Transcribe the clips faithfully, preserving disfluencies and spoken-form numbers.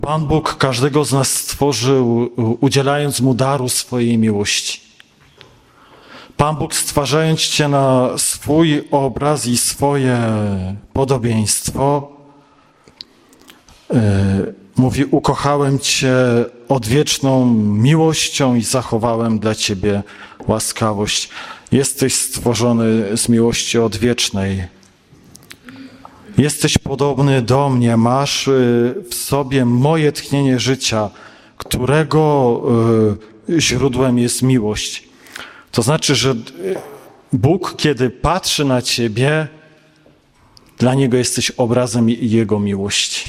Pan Bóg każdego z nas stworzył, udzielając mu daru swojej miłości. Pan Bóg, stwarzając cię na swój obraz i swoje podobieństwo, yy, mówi: ukochałem cię odwieczną miłością i zachowałem dla ciebie łaskawość. Jesteś stworzony z miłości odwiecznej. Jesteś podobny do mnie, masz w sobie moje tchnienie życia, którego źródłem jest miłość. To znaczy, że Bóg, kiedy patrzy na ciebie, dla Niego jesteś obrazem Jego miłości.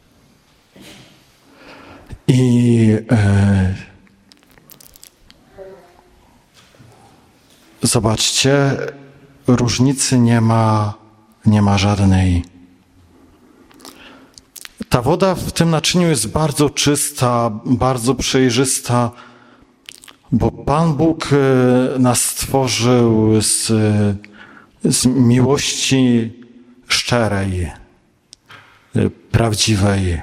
I e, zobaczcie, różnicy nie ma, nie ma żadnej. Ta woda w tym naczyniu jest bardzo czysta, bardzo przejrzysta, bo Pan Bóg nas stworzył z, z miłości szczerej, prawdziwej.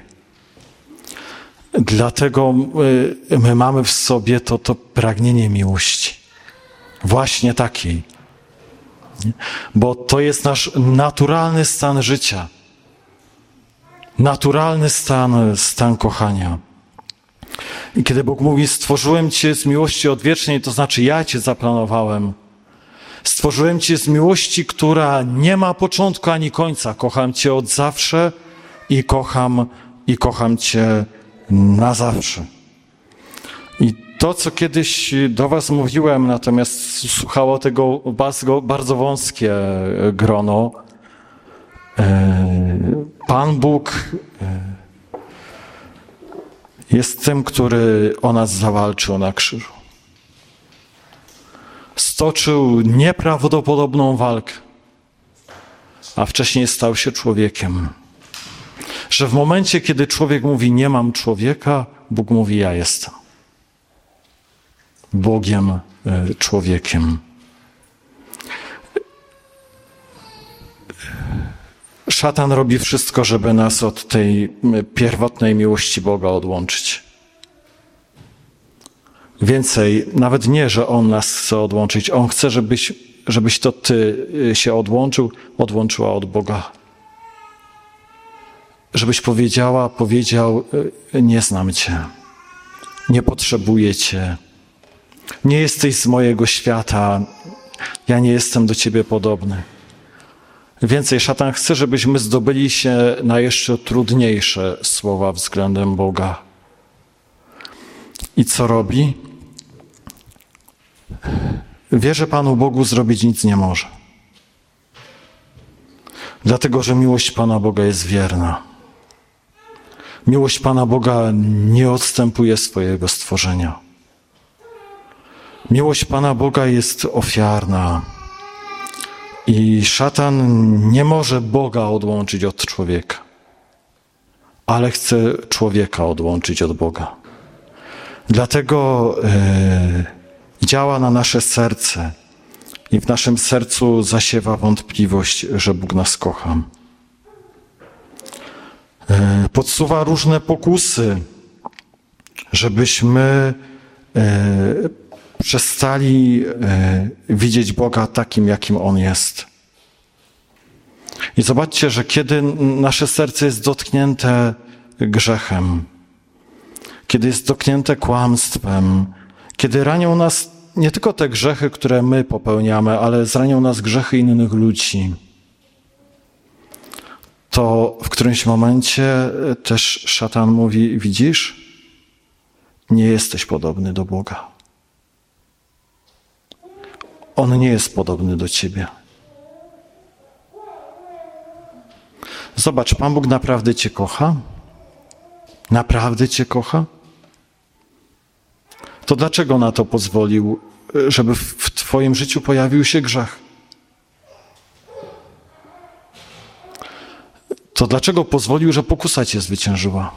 Dlatego my mamy w sobie to, to pragnienie miłości. Właśnie takiej. Bo to jest nasz naturalny stan życia. Naturalny stan, stan kochania. I kiedy Bóg mówi: stworzyłem cię z miłości odwiecznej, to znaczy ja cię zaplanowałem. Stworzyłem cię z miłości, która nie ma początku ani końca. Kocham cię od zawsze i kocham, i kocham cię na zawsze. I to, co kiedyś do was mówiłem, natomiast słuchało tego bardzo, bardzo wąskie grono. Pan Bóg jest tym, który o nas zawalczył na krzyżu. Stoczył nieprawdopodobną walkę, a wcześniej stał się człowiekiem. Że w momencie, kiedy człowiek mówi: nie mam człowieka, Bóg mówi: ja jestem Bogiem, człowiekiem. Szatan robi wszystko, żeby nas od tej pierwotnej miłości Boga odłączyć. Więcej, nawet nie, że On nas chce odłączyć. On chce, żebyś, żebyś to ty się odłączył, odłączyła od Boga. Żebyś powiedziała, powiedział: nie znam cię, nie potrzebuję cię, nie jesteś z mojego świata, ja nie jestem do ciebie podobny. Więcej, szatan chce, żebyśmy zdobyli się na jeszcze trudniejsze słowa względem Boga. I co robi? Wie, że Panu Bogu zrobić nic nie może. Dlatego, że miłość Pana Boga jest wierna. Miłość Pana Boga nie odstępuje swojego stworzenia. Miłość Pana Boga jest ofiarna. I szatan nie może Boga odłączyć od człowieka, ale chce człowieka odłączyć od Boga. Dlatego e, działa na nasze serce i w naszym sercu zasiewa wątpliwość, że Bóg nas kocha. E, podsuwa różne pokusy, żebyśmy e, przestali e, widzieć Boga takim, jakim On jest. I zobaczcie, że kiedy nasze serce jest dotknięte grzechem, kiedy jest dotknięte kłamstwem, kiedy ranią nas nie tylko te grzechy, które my popełniamy, ale zranią nas grzechy innych ludzi, to w którymś momencie też szatan mówi: widzisz, nie jesteś podobny do Boga. On nie jest podobny do ciebie. Zobacz, Pan Bóg naprawdę cię kocha? Naprawdę cię kocha? To dlaczego na to pozwolił, żeby w twoim życiu pojawił się grzech? To dlaczego pozwolił, że pokusa cię zwyciężyła?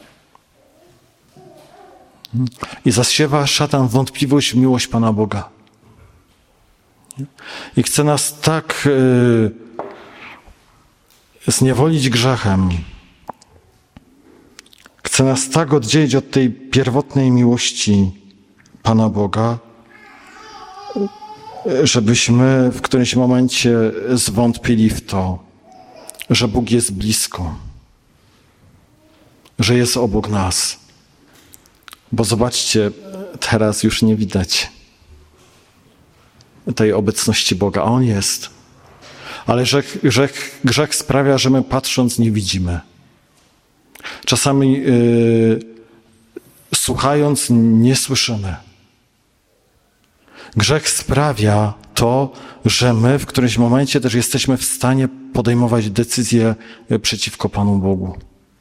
I zasiewa szatan wątpliwość w miłość Pana Boga. I chce nas tak yy, zniewolić grzechem. chce nas tak oddzielić od tej pierwotnej miłości Pana Boga, żebyśmy w którymś momencie zwątpili w to, że Bóg jest blisko, że jest obok nas. Bo zobaczcie, teraz już nie widać tej obecności Boga, a On jest. Ale grzech, grzech, grzech sprawia, że my patrząc nie widzimy. Czasami yy, słuchając nie słyszymy. Grzech sprawia to, że my w którymś momencie też jesteśmy w stanie podejmować decyzje przeciwko Panu Bogu.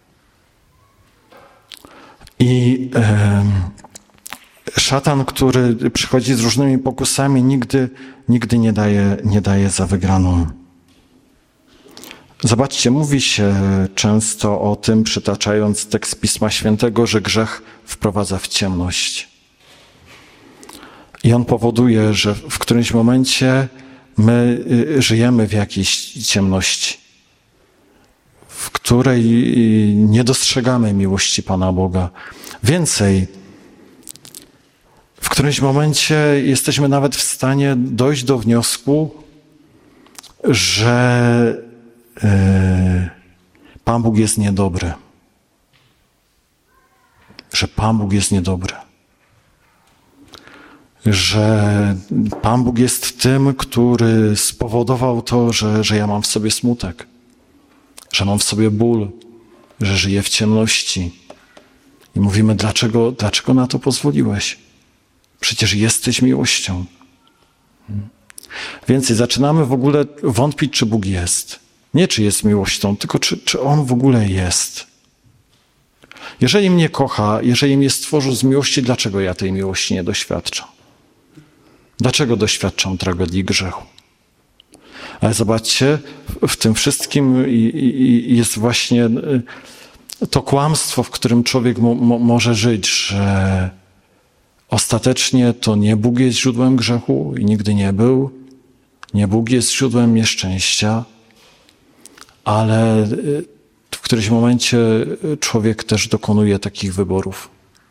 I yy, szatan, który przychodzi z różnymi pokusami, nigdy, nigdy nie daje, nie daje za wygraną. Zobaczcie, mówi się często o tym, przytaczając tekst Pisma Świętego, że grzech wprowadza w ciemność. I on powoduje, że w którymś momencie my żyjemy w jakiejś ciemności, w której nie dostrzegamy miłości Pana Boga. Więcej, w którymś momencie jesteśmy nawet w stanie dojść do wniosku, że Pan Bóg jest niedobry. Że Pan Bóg jest niedobry. Że Pan Bóg jest tym, który spowodował to, że, że ja mam w sobie smutek. Że mam w sobie ból. Że żyję w ciemności. I mówimy, dlaczego, dlaczego na to pozwoliłeś? Przecież jesteś miłością. Więcej, zaczynamy w ogóle wątpić, czy Bóg jest. Nie, czy jest miłością, tylko czy, czy On w ogóle jest. Jeżeli mnie kocha, jeżeli mnie stworzył z miłości, dlaczego ja tej miłości nie doświadczam? Dlaczego doświadczam tragedii grzechu? Ale zobaczcie, w tym wszystkim jest właśnie to kłamstwo, w którym człowiek mo, mo, może żyć, że ostatecznie to nie Bóg jest źródłem grzechu i nigdy nie był. Nie Bóg jest źródłem nieszczęścia, ale w którymś momencie człowiek też dokonuje takich wyborów,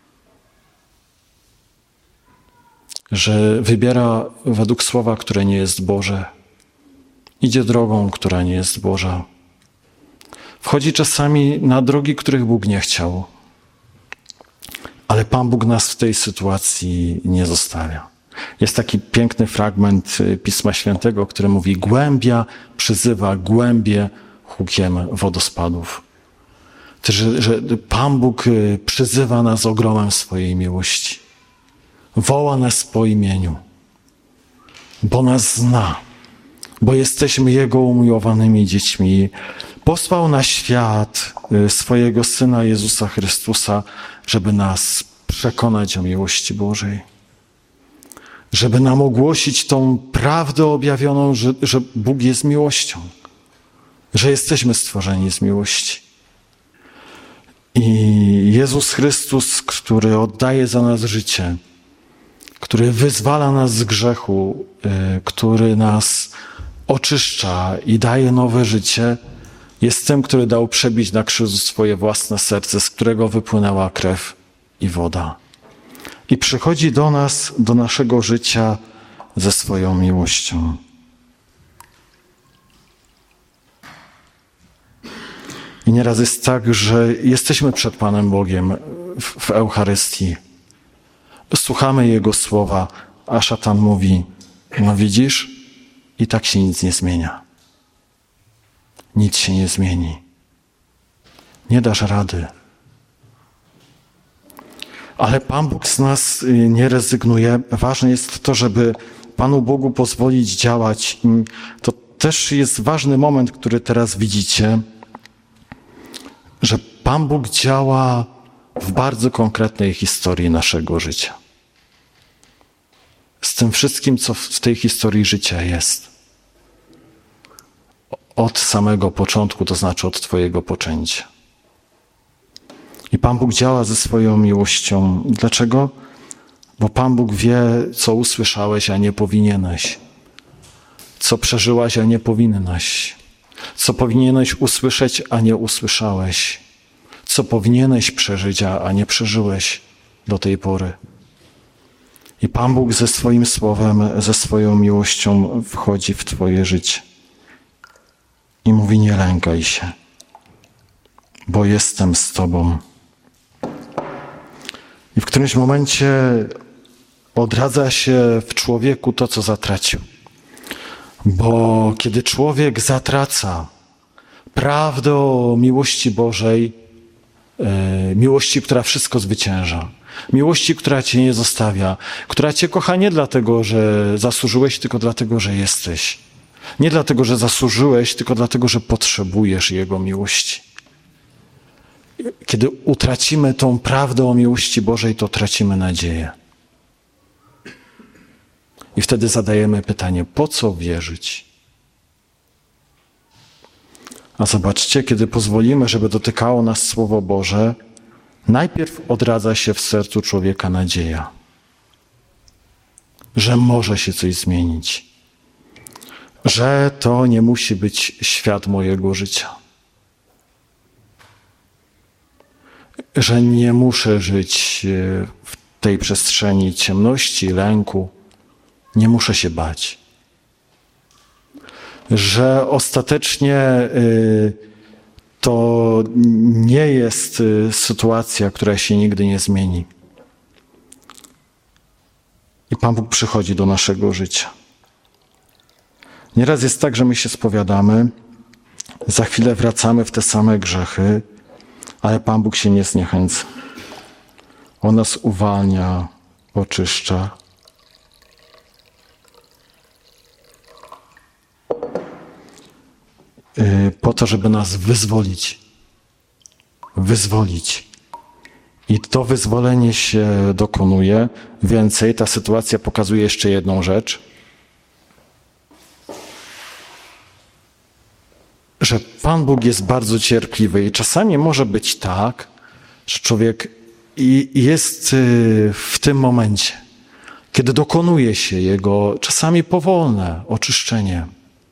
że wybiera według słowa, które nie jest Boże, idzie drogą, która nie jest Boża. Wchodzi czasami na drogi, których Bóg nie chciał, ale Pan Bóg nas w tej sytuacji nie zostawia. Jest taki piękny fragment Pisma Świętego, który mówi: głębia przyzywa głębie hukiem wodospadów. Że, że Pan Bóg przyzywa nas ogromem swojej miłości. Woła nas po imieniu, bo nas zna, bo jesteśmy Jego umiłowanymi dziećmi. Posłał na świat swojego Syna Jezusa Chrystusa, żeby nas przekonać o miłości Bożej. Żeby nam ogłosić tą prawdę objawioną, że, że Bóg jest miłością. Że jesteśmy stworzeni z miłości. I Jezus Chrystus, który oddaje za nas życie, który wyzwala nas z grzechu, który nas oczyszcza i daje nowe życie, jest tym, który dał przebić na krzyżu swoje własne serce, z którego wypłynęła krew i woda. I przychodzi do nas, do naszego życia ze swoją miłością. I nieraz jest tak, że jesteśmy przed Panem Bogiem w, w Eucharystii. Słuchamy Jego słowa, a szatan mówi: no widzisz, i tak się nic nie zmienia. Nic się nie zmieni. Nie dasz rady. Ale Pan Bóg z nas nie rezygnuje. Ważne jest to, żeby Panu Bogu pozwolić działać. To też jest ważny moment, który teraz widzicie, że Pan Bóg działa w bardzo konkretnej historii naszego życia. Z tym wszystkim, co w tej historii życia jest. Od samego początku, to znaczy od Twojego poczęcia. I Pan Bóg działa ze swoją miłością. Dlaczego? Bo Pan Bóg wie, co usłyszałeś, a nie powinieneś. Co przeżyłaś, a nie powinnaś. Co powinieneś usłyszeć, a nie usłyszałeś. Co co powinieneś przeżyć, a nie przeżyłeś do tej pory. I Pan Bóg ze swoim słowem, ze swoją miłością wchodzi w twoje życie. I mówi: nie lękaj się, bo jestem z tobą. I w którymś momencie odradza się w człowieku to, co zatracił. Bo kiedy człowiek zatraca prawdę o miłości Bożej, e, miłości, która wszystko zwycięża, miłości, która cię nie zostawia, która cię kocha nie dlatego, że zasłużyłeś, tylko dlatego, że jesteś. Nie dlatego, że zasłużyłeś, tylko dlatego, że potrzebujesz Jego miłości. Kiedy utracimy tą prawdę o miłości Bożej, to tracimy nadzieję. I wtedy zadajemy pytanie: po co wierzyć? A zobaczcie, kiedy pozwolimy, żeby dotykało nas Słowo Boże, najpierw odradza się w sercu człowieka nadzieja, że może się coś zmienić, że to nie musi być świat mojego życia, że nie muszę żyć w tej przestrzeni ciemności, lęku, nie muszę się bać, że ostatecznie to nie jest sytuacja, która się nigdy nie zmieni. I Pan Bóg przychodzi do naszego życia. Nieraz jest tak, że my się spowiadamy, za chwilę wracamy w te same grzechy, ale Pan Bóg się nie zniechęca. On nas uwalnia, oczyszcza. Po to, żeby nas wyzwolić. Wyzwolić. I to wyzwolenie się dokonuje. Więcej, ta sytuacja pokazuje jeszcze jedną rzecz. Że Pan Bóg jest bardzo cierpliwy i czasami może być tak, że człowiek jest w tym momencie, kiedy dokonuje się jego czasami powolne oczyszczenie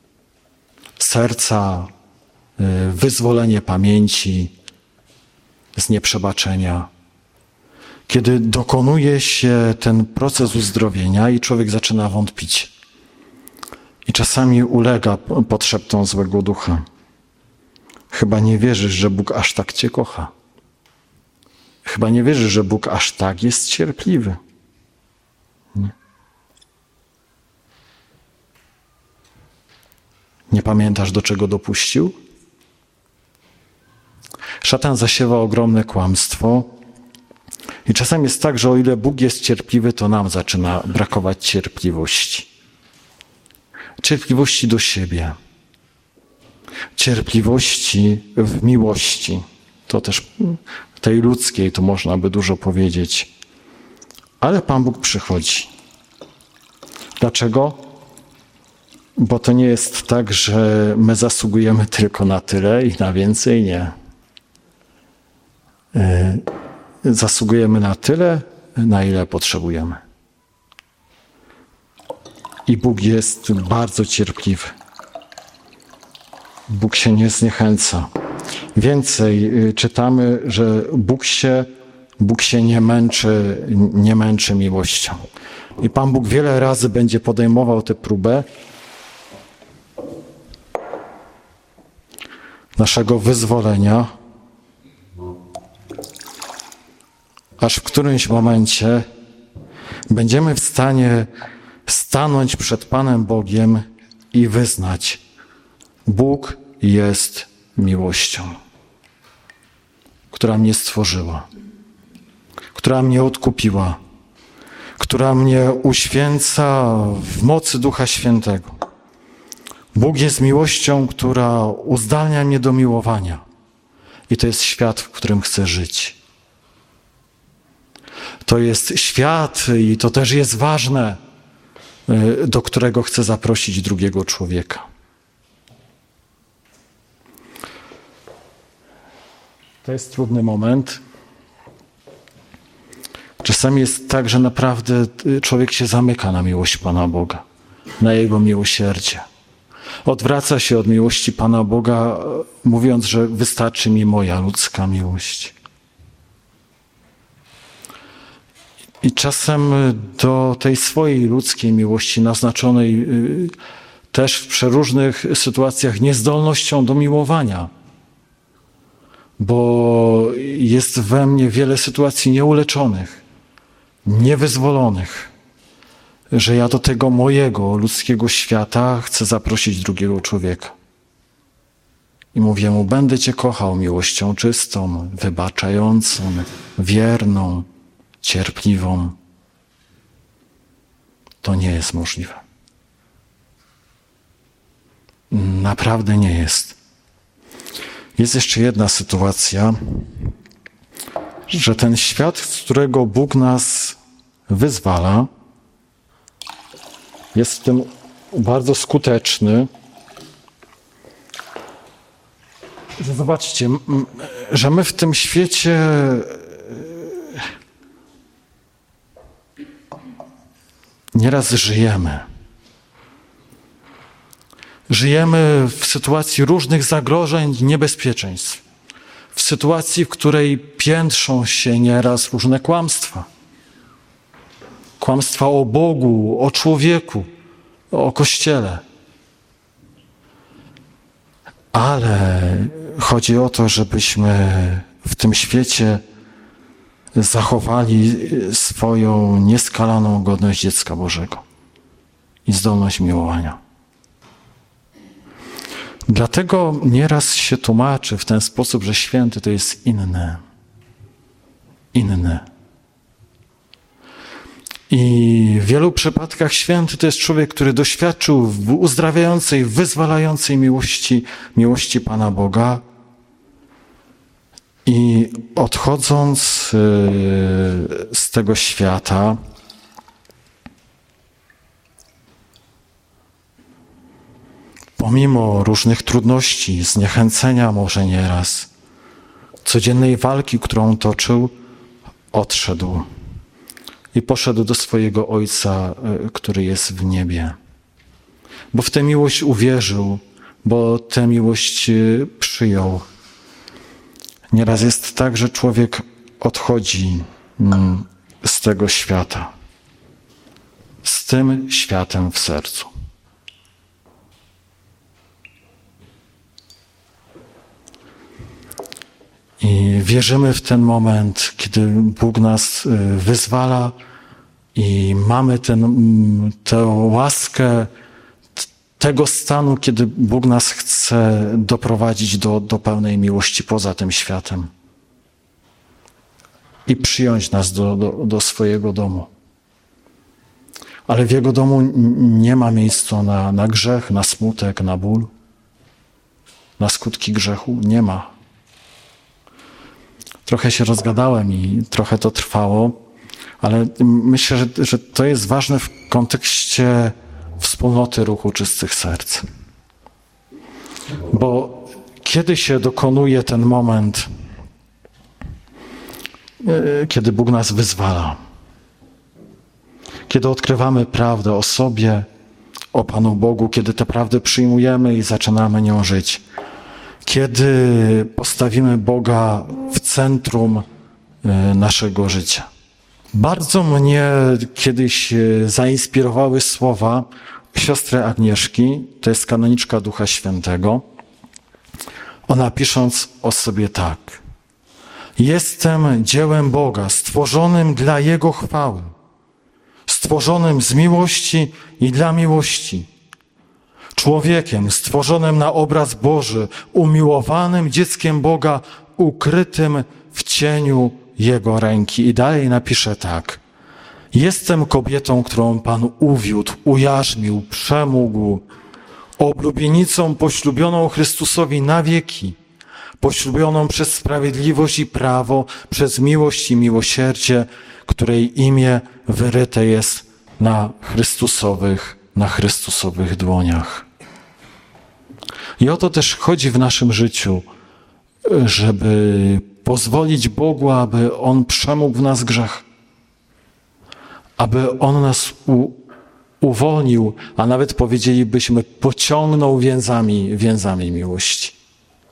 serca, wyzwolenie pamięci z nieprzebaczenia. Kiedy dokonuje się ten proces uzdrowienia i człowiek zaczyna wątpić. I czasami ulega pod szeptom złego ducha. Chyba nie wierzysz, że Bóg aż tak cię kocha. Chyba nie wierzysz, że Bóg aż tak jest cierpliwy. Nie, nie pamiętasz, do czego dopuścił? Szatan zasiewa ogromne kłamstwo. I czasem jest tak, że o ile Bóg jest cierpliwy, to nam zaczyna brakować cierpliwości. Cierpliwości do siebie. Cierpliwości w miłości. To też tej ludzkiej, to można by dużo powiedzieć. Ale Pan Bóg przychodzi. Dlaczego? Bo to nie jest tak, że my zasługujemy tylko na tyle i na więcej nie. Zasługujemy na tyle, na ile potrzebujemy. I Bóg jest bardzo cierpliwy. Bóg się nie zniechęca. Więcej czytamy, że Bóg się, Bóg się nie męczy, nie męczy miłością. I Pan Bóg wiele razy będzie podejmował tę próbę naszego wyzwolenia, aż w którymś momencie będziemy w stanie stanąć przed Panem Bogiem i wyznać: Bóg jest miłością, która mnie stworzyła, która mnie odkupiła, która mnie uświęca w mocy Ducha Świętego. Bóg jest miłością, która uzdalnia mnie do miłowania. I to jest świat, w którym chcę żyć. To jest świat, i to też jest ważne, do którego chcę zaprosić drugiego człowieka. To jest trudny moment. Czasami jest tak, że naprawdę człowiek się zamyka na miłość Pana Boga, na Jego miłosierdzie. Odwraca się od miłości Pana Boga, mówiąc, że wystarczy mi moja ludzka miłość. I czasem do tej swojej ludzkiej miłości, naznaczonej też w przeróżnych sytuacjach niezdolnością do miłowania, bo jest we mnie wiele sytuacji nieuleczonych, niewyzwolonych, że ja do tego mojego ludzkiego świata chcę zaprosić drugiego człowieka. I mówię mu, będę Cię kochał miłością czystą, wybaczającą, wierną, cierpliwą. To nie jest możliwe. Naprawdę nie jest. Jest jeszcze jedna sytuacja, że ten świat, z którego Bóg nas wyzwala, jest w tym bardzo skuteczny. Że zobaczcie, że my w tym świecie nieraz żyjemy. Żyjemy w sytuacji różnych zagrożeń, niebezpieczeństw. W sytuacji, w której piętrzą się nieraz różne kłamstwa. Kłamstwa o Bogu, o człowieku, o Kościele. Ale chodzi o to, żebyśmy w tym świecie zachowali swoją nieskalaną godność dziecka Bożego i zdolność miłowania. Dlatego nieraz się tłumaczy w ten sposób, że święty to jest inny. Inny. I w wielu przypadkach święty to jest człowiek, który doświadczył w uzdrawiającej, wyzwalającej miłości, miłości Pana Boga i odchodząc z tego świata, pomimo różnych trudności, zniechęcenia może nieraz, codziennej walki, którą toczył, odszedł. I poszedł do swojego Ojca, który jest w niebie. Bo w tę miłość uwierzył, bo tę miłość przyjął. Nieraz jest tak, że człowiek odchodzi z tego świata. Z tym światem w sercu. I wierzymy w ten moment, kiedy Bóg nas wyzwala i mamy ten, tę łaskę tego stanu, kiedy Bóg nas chce doprowadzić do, do pełnej miłości poza tym światem i przyjąć nas do, do, do swojego domu. Ale w Jego domu nie ma miejsca na, na grzech, na smutek, na ból, na skutki grzechu. Nie ma. Trochę się rozgadałem i trochę to trwało, ale myślę, że, że to jest ważne w kontekście wspólnoty ruchu czystych serc. Bo kiedy się dokonuje ten moment, kiedy Bóg nas wyzwala, kiedy odkrywamy prawdę o sobie, o Panu Bogu, kiedy tę prawdę przyjmujemy i zaczynamy nią żyć, kiedy postawimy Boga w centrum naszego życia. Bardzo mnie kiedyś zainspirowały słowa siostry Agnieszki, to jest kanoniczka Ducha Świętego. Ona pisząc o sobie tak. Jestem dziełem Boga, stworzonym dla Jego chwały, stworzonym z miłości i dla miłości. Człowiekiem stworzonym na obraz Boży, umiłowanym dzieckiem Boga, ukrytym w cieniu Jego ręki. I dalej napisze tak. Jestem kobietą, którą Pan uwiódł, ujarzmił, przemógł, oblubienicą poślubioną Chrystusowi na wieki, poślubioną przez sprawiedliwość i prawo, przez miłość i miłosierdzie, której imię wyryte jest na Chrystusowych, na Chrystusowych dłoniach. I o to też chodzi w naszym życiu, żeby pozwolić Bogu, aby On przemógł w nas grzech, aby On nas u, uwolnił, a nawet powiedzielibyśmy pociągnął więzami, więzami miłości.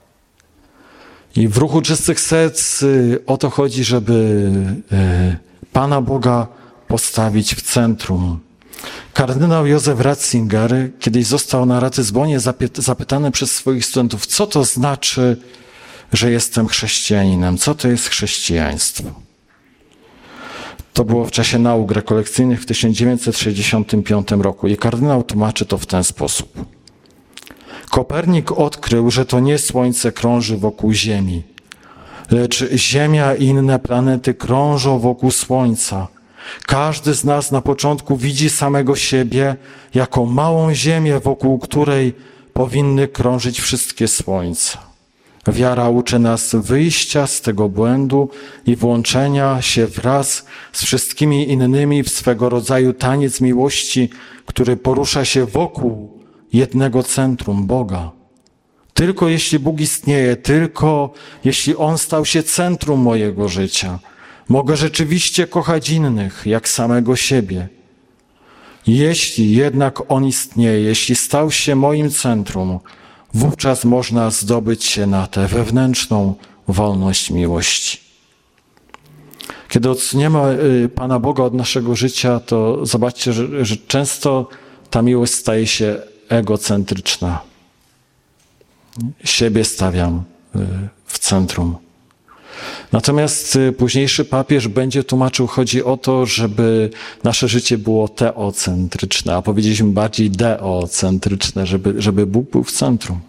I w ruchu czystych serc o to chodzi, żeby Pana Boga postawić w centrum. Kardynał Józef Ratzinger kiedyś został na Ratyzbonie zapytany przez swoich studentów, co to znaczy, że jestem chrześcijaninem, co to jest chrześcijaństwo. To było w czasie nauk rekolekcyjnych w tysiąc dziewięćset sześćdziesiątym piątym roku i kardynał tłumaczy to w ten sposób. Kopernik odkrył, że to nie Słońce krąży wokół Ziemi, lecz Ziemia i inne planety krążą wokół Słońca. Każdy z nas na początku widzi samego siebie jako małą Ziemię, wokół której powinny krążyć wszystkie słońca. Wiara uczy nas wyjścia z tego błędu i włączenia się wraz z wszystkimi innymi w swego rodzaju taniec miłości, który porusza się wokół jednego centrum Boga. Tylko jeśli Bóg istnieje, tylko jeśli On stał się centrum mojego życia, mogę rzeczywiście kochać innych jak samego siebie. Jeśli jednak On istnieje, jeśli stał się moim centrum, wówczas można zdobyć się na tę wewnętrzną wolność miłości. Kiedy odsuniemy Pana Boga od naszego życia, to zobaczcie, że, że często ta miłość staje się egocentryczna. Siebie stawiam w centrum. Natomiast późniejszy papież będzie tłumaczył, chodzi o to, żeby nasze życie było teocentryczne, a powiedzieliśmy bardziej deocentryczne, żeby, żeby Bóg był w centrum.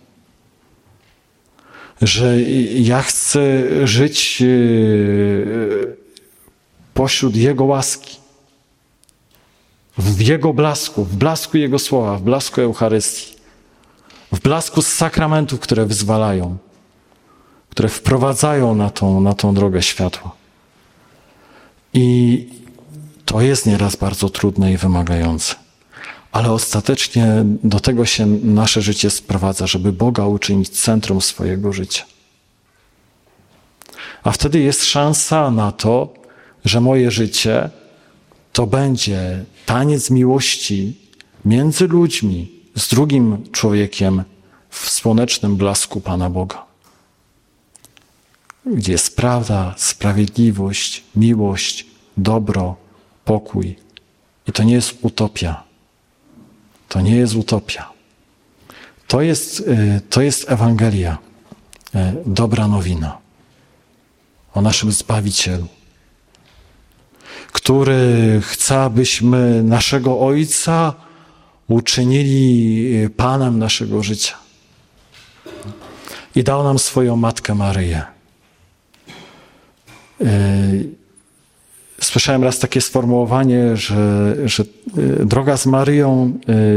Że ja chcę żyć pośród Jego łaski, w Jego blasku, w blasku Jego słowa, w blasku Eucharystii, w blasku sakramentów, które wyzwalają, które wprowadzają na tą, na tą drogę światła. I to jest nieraz bardzo trudne i wymagające. Ale ostatecznie do tego się nasze życie sprowadza, żeby Boga uczynić centrum swojego życia. A wtedy jest szansa na to, że moje życie to będzie taniec miłości między ludźmi, z drugim człowiekiem w słonecznym blasku Pana Boga. Gdzie jest prawda, sprawiedliwość, miłość, dobro, pokój. I to nie jest utopia. To nie jest utopia. To jest, to jest Ewangelia, dobra nowina o naszym Zbawicielu, który chce, abyśmy naszego Ojca uczynili Panem naszego życia. I dał nam swoją Matkę Maryję. Słyszałem raz takie sformułowanie, że, że droga z Maryją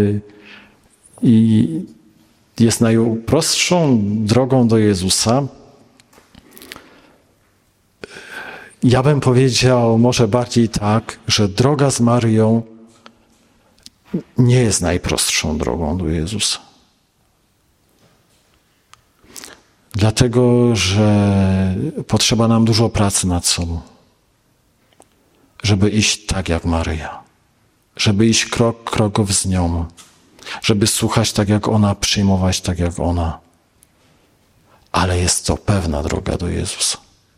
i jest najprostszą drogą do Jezusa. Ja bym powiedział może bardziej tak, że droga z Maryją nie jest najprostszą drogą do Jezusa. Dlatego, że potrzeba nam dużo pracy nad sobą, żeby iść tak jak Maryja, żeby iść krok kroków z nią, żeby słuchać tak jak ona, przyjmować tak jak ona. Ale jest to pewna droga do Jezusa.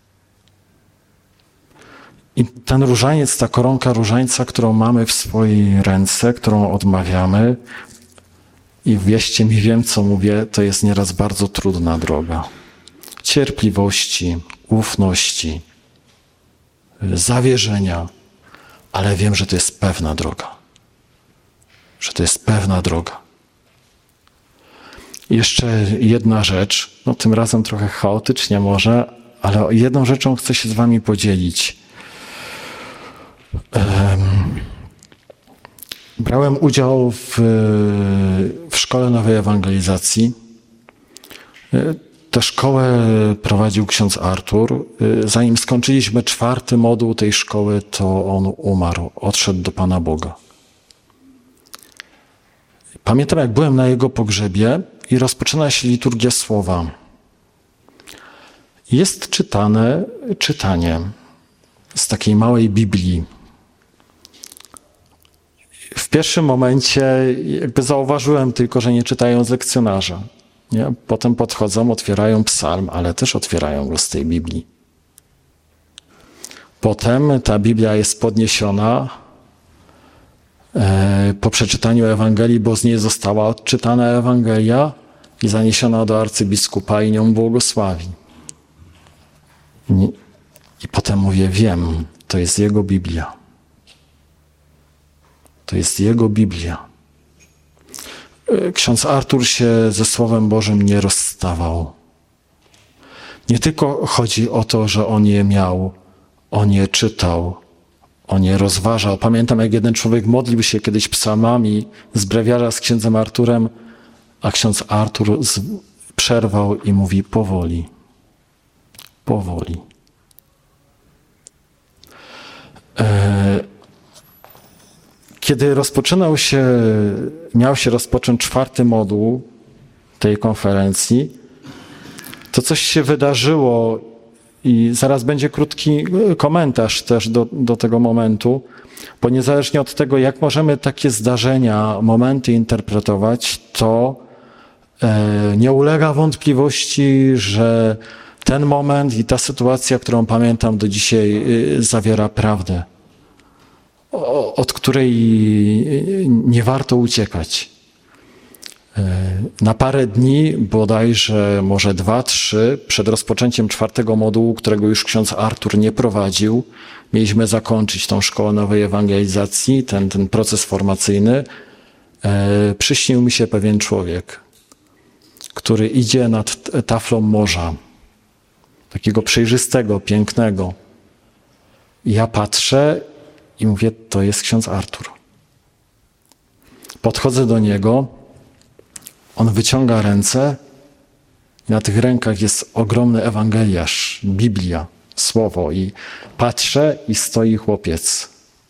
I ten różaniec, ta koronka różańca, którą mamy w swojej ręce, którą odmawiamy, i wierzcie mi, wiem co mówię, to jest nieraz bardzo trudna droga. Cierpliwości, ufności, zawierzenia, ale wiem, że to jest pewna droga. Że to jest pewna droga. I jeszcze jedna rzecz, no tym razem trochę chaotycznie może, ale jedną rzeczą chcę się z wami podzielić. Um, brałem udział w, w Szkole Nowej Ewangelizacji. Tę szkołę prowadził ksiądz Artur. Zanim skończyliśmy czwarty moduł tej szkoły, to on umarł, odszedł do Pana Boga. Pamiętam, jak byłem na jego pogrzebie i rozpoczyna się liturgia słowa. Jest czytane czytanie z takiej małej Biblii. W pierwszym momencie jakby zauważyłem tylko, że nie czytają z lekcjonarza. Nie? Potem podchodzą, otwierają psalm, ale też otwierają go z tej Biblii. Potem ta Biblia jest podniesiona po przeczytaniu Ewangelii, bo z niej została odczytana Ewangelia i zaniesiona do arcybiskupa i nią błogosławi. I potem mówię, wiem, to jest jego Biblia. To jest jego Biblia. Ksiądz Artur się ze Słowem Bożym nie rozstawał. Nie tylko chodzi o to, że on je miał, on je czytał, on je rozważał. Pamiętam, jak jeden człowiek modlił się kiedyś psalmami z brewiarza z księdzem Arturem, a ksiądz Artur z... przerwał i mówi powoli, powoli. Kiedy rozpoczynał się, miał się rozpocząć czwarty moduł tej konferencji, to coś się wydarzyło i zaraz będzie krótki komentarz też do, do tego momentu, bo niezależnie od tego, jak możemy takie zdarzenia, momenty interpretować, to e, nie ulega wątpliwości, że ten moment i ta sytuacja, którą pamiętam do dzisiaj, y, zawiera prawdę, o, od której nie warto uciekać. Na parę dni, bodajże może dwa, trzy, przed rozpoczęciem czwartego modułu, którego już ksiądz Artur nie prowadził, mieliśmy zakończyć tą szkołę nowej ewangelizacji, ten, ten proces formacyjny. E, przyśnił mi się pewien człowiek, który idzie nad taflą morza, takiego przejrzystego, pięknego. I ja patrzę i mówię, to jest ksiądz Artur. Podchodzę do niego, on wyciąga ręce i na tych rękach jest ogromny Ewangeliarz, Biblia, Słowo i patrzę i stoi chłopiec.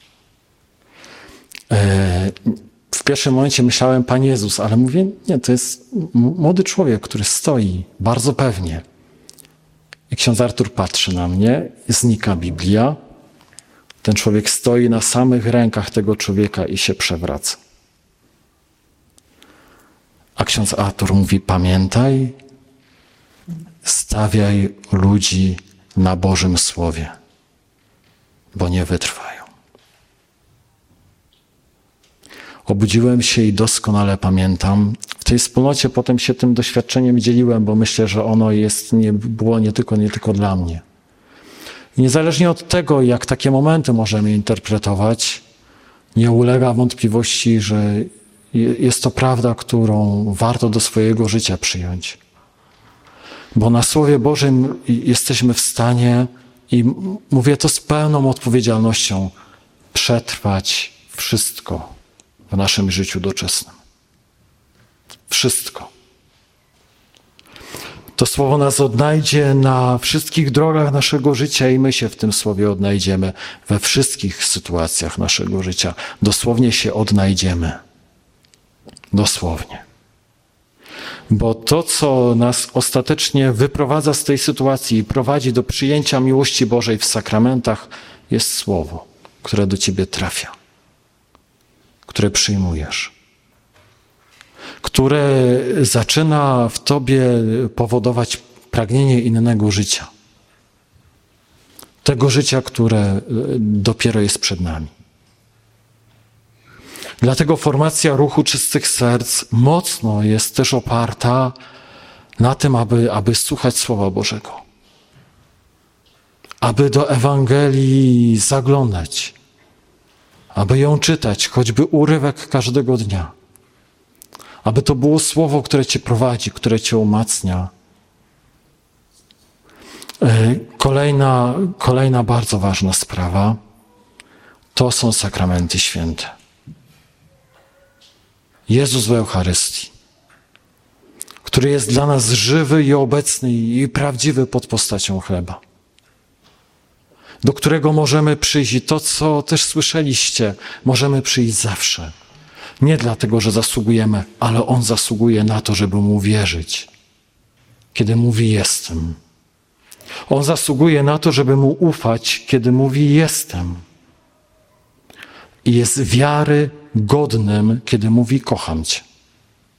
W pierwszym momencie myślałem, Pan Jezus, ale mówię, nie, to jest młody człowiek, który stoi bardzo pewnie. I ksiądz Artur patrzy na mnie, znika Biblia, ten człowiek stoi na samych rękach tego człowieka i się przewraca. A ksiądz Artur mówi, pamiętaj, stawiaj ludzi na Bożym Słowie, bo nie wytrwają. Obudziłem się i doskonale pamiętam. W tej wspólnocie potem się tym doświadczeniem dzieliłem, bo myślę, że ono jest, nie, było nie tylko, nie tylko dla mnie. I niezależnie od tego, jak takie momenty możemy interpretować, nie ulega wątpliwości, że jest to prawda, którą warto do swojego życia przyjąć. Bo na Słowie Bożym jesteśmy w stanie, i mówię to z pełną odpowiedzialnością, przetrwać wszystko w naszym życiu doczesnym. Wszystko. To Słowo nas odnajdzie na wszystkich drogach naszego życia i my się w tym Słowie odnajdziemy we wszystkich sytuacjach naszego życia. Dosłownie się odnajdziemy. Dosłownie. Bo to, co nas ostatecznie wyprowadza z tej sytuacji i prowadzi do przyjęcia miłości Bożej w sakramentach, jest Słowo, które do ciebie trafia, które przyjmujesz, które zaczyna w tobie powodować pragnienie innego życia. Tego życia, które dopiero jest przed nami. Dlatego formacja ruchu czystych serc mocno jest też oparta na tym, aby, aby słuchać Słowa Bożego. Aby do Ewangelii zaglądać. Aby ją czytać, choćby urywek każdego dnia. Aby to było Słowo, które cię prowadzi, które cię umacnia. Kolejna, kolejna bardzo ważna sprawa to są sakramenty święte. Jezus w Eucharystii, który jest dla nas żywy i obecny i prawdziwy pod postacią chleba, do którego możemy przyjść i to, co też słyszeliście, możemy przyjść zawsze. Nie dlatego, że zasługujemy, ale On zasługuje na to, żeby Mu wierzyć, kiedy mówi jestem. On zasługuje na to, żeby Mu ufać, kiedy mówi jestem. I jest wiary godnym, kiedy mówi kocham Cię.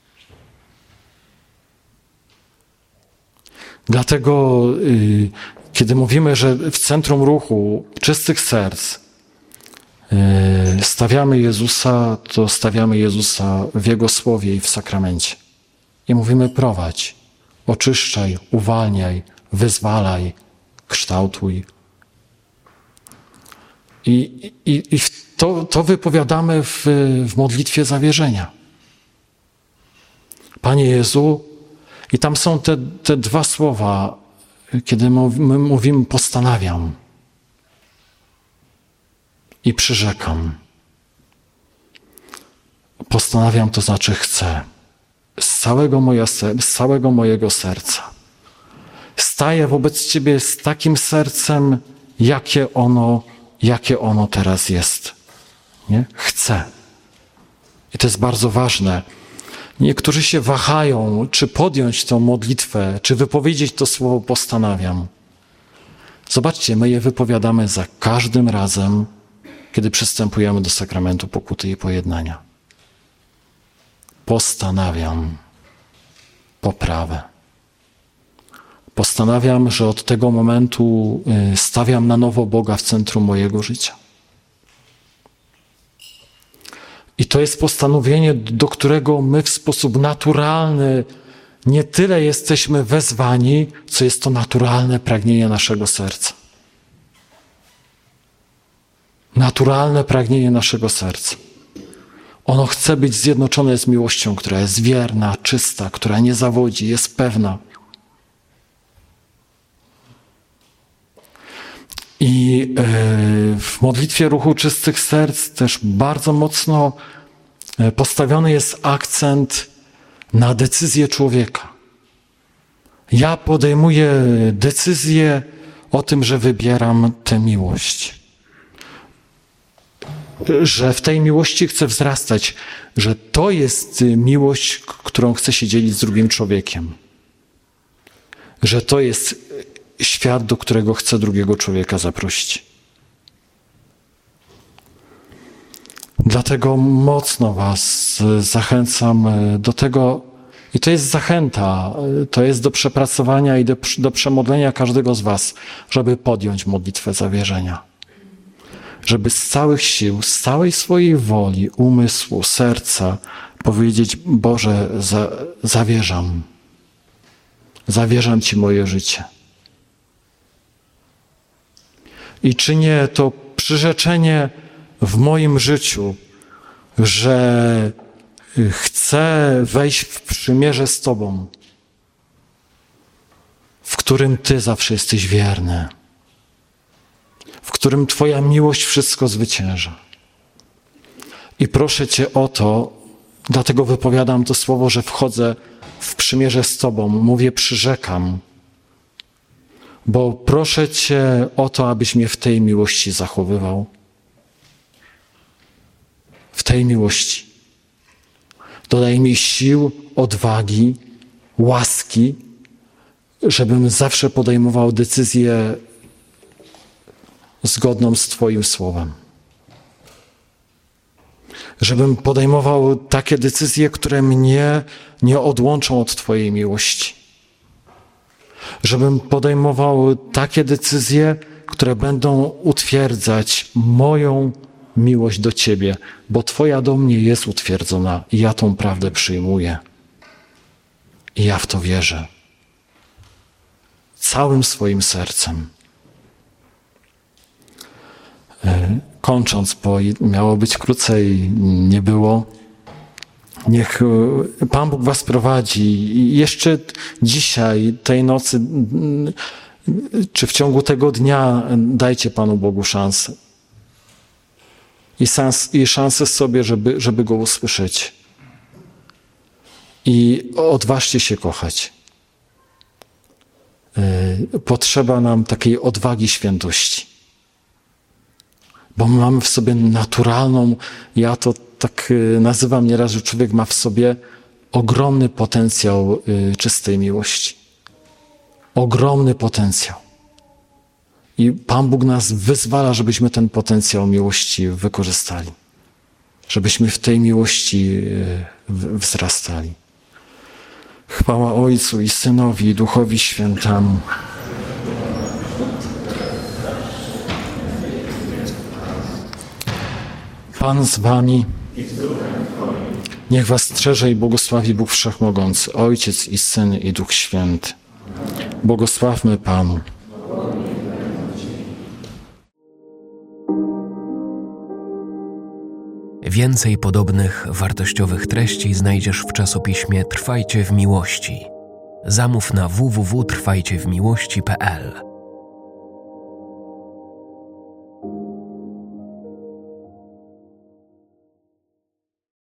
Dlatego y, kiedy mówimy, że w centrum ruchu czystych serc stawiamy Jezusa, to stawiamy Jezusa w Jego słowie i w sakramencie. I mówimy: prowadź, oczyszczaj, uwalniaj, wyzwalaj, kształtuj. I, i, i to, to wypowiadamy w, w modlitwie zawierzenia. Panie Jezu, i tam są te, te dwa słowa, kiedy my mówimy: postanawiam i przyrzekam. Postanawiam, to znaczy chcę. Z całego, moja, z całego mojego serca. Staję wobec Ciebie z takim sercem, jakie ono, jakie ono teraz jest. Nie? Chcę. I to jest bardzo ważne. Niektórzy się wahają, czy podjąć tę modlitwę, czy wypowiedzieć to słowo postanawiam. Zobaczcie, my je wypowiadamy za każdym razem, kiedy przystępujemy do sakramentu pokuty i pojednania. Postanawiam poprawę. Postanawiam, że od tego momentu stawiam na nowo Boga w centrum mojego życia. I to jest postanowienie, do którego my w sposób naturalny nie tyle jesteśmy wezwani, co jest to naturalne pragnienie naszego serca. Naturalne pragnienie naszego serca. Ono chce być zjednoczone z miłością, która jest wierna, czysta, która nie zawodzi, jest pewna. I w modlitwie ruchu czystych serc też bardzo mocno postawiony jest akcent na decyzję człowieka. Ja podejmuję decyzję o tym, że wybieram tę miłość. Że w tej miłości chcę wzrastać, że to jest miłość, którą chcę się dzielić z drugim człowiekiem. Że to jest świat, do którego chcę drugiego człowieka zaprosić. Dlatego mocno was zachęcam do tego, i to jest zachęta, to jest do przepracowania i do, do przemodlenia każdego z was, żeby podjąć modlitwę zawierzenia. Żeby z całych sił, z całej swojej woli, umysłu, serca powiedzieć: Boże, za, zawierzam. Zawierzam Ci moje życie. I czynię to przyrzeczenie w moim życiu, że chcę wejść w przymierze z Tobą, w którym Ty zawsze jesteś wierny, w którym Twoja miłość wszystko zwycięża. I proszę Cię o to, dlatego wypowiadam to słowo, że wchodzę w przymierze z Tobą, mówię: przyrzekam, bo proszę Cię o to, abyś mnie w tej miłości zachowywał. W tej miłości. Dodaj mi sił, odwagi, łaski, żebym zawsze podejmował decyzję zgodną z Twoim słowem. Żebym podejmował takie decyzje, które mnie nie odłączą od Twojej miłości. Żebym podejmował takie decyzje, które będą utwierdzać moją miłość do Ciebie, bo Twoja do mnie jest utwierdzona i ja tą prawdę przyjmuję. I ja w to wierzę. Całym swoim sercem. Kończąc, bo miało być krócej, nie było. Niech Pan Bóg was prowadzi i jeszcze dzisiaj, tej nocy, czy w ciągu tego dnia dajcie Panu Bogu szansę. I, sens, i szansę sobie, żeby, żeby Go usłyszeć. I odważcie się kochać. Potrzeba nam takiej odwagi świętości. Bo my mamy w sobie naturalną, ja to tak nazywam nieraz, że człowiek ma w sobie ogromny potencjał czystej miłości. Ogromny potencjał. I Pan Bóg nas wyzwala, żebyśmy ten potencjał miłości wykorzystali. Żebyśmy w tej miłości wzrastali. Chwała Ojcu i Synowi i Duchowi Świętemu. Pan z wami. Niech was strzeże i błogosławi Bóg Wszechmogący, Ojciec i Syn i Duch Święty. Błogosławmy Panu. Więcej podobnych wartościowych treści znajdziesz w czasopiśmie Trwajcie w Miłości. Zamów na w w w kropka trwajcie w miłości kropka p l.